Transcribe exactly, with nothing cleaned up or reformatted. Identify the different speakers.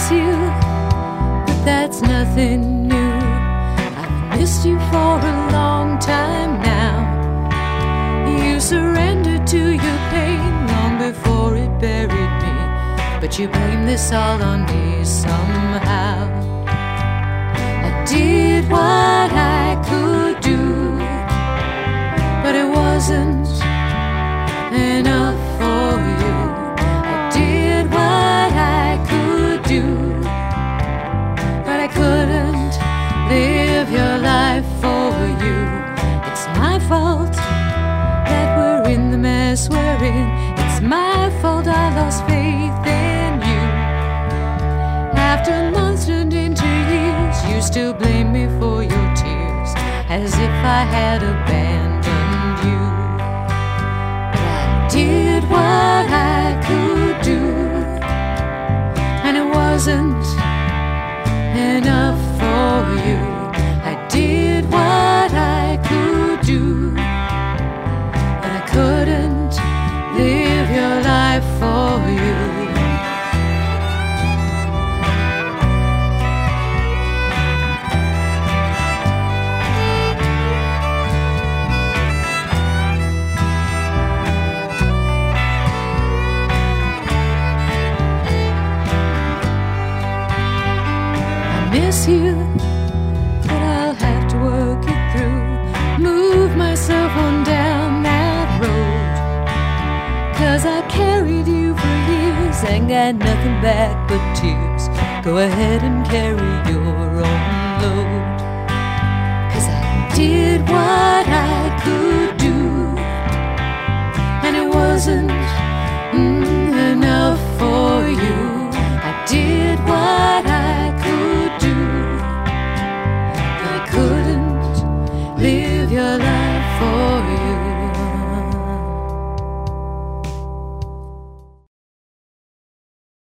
Speaker 1: miss you, but that's nothing new. I've missed you for a long time now. You surrendered to your pain long before it buried me, but you blame this all on me somehow. I did what I could do, but it wasn't enough for you. I did what I could do, but I couldn't live your life for you. It's my fault that we're in the mess we're in. It's my fault I lost faith in you. After months turned into years, you still blame me for your tears, as if I had abandoned you. But I did what I could do, and it wasn't enough for you. I did what I could do, but I couldn't live your life for you. Miss you, but I'll have to work it through. Move myself on down that road, 'cause I carried you for years and got nothing back but tears. Go ahead and carry your own load, 'cause I did what I could do, and it wasn't mm, enough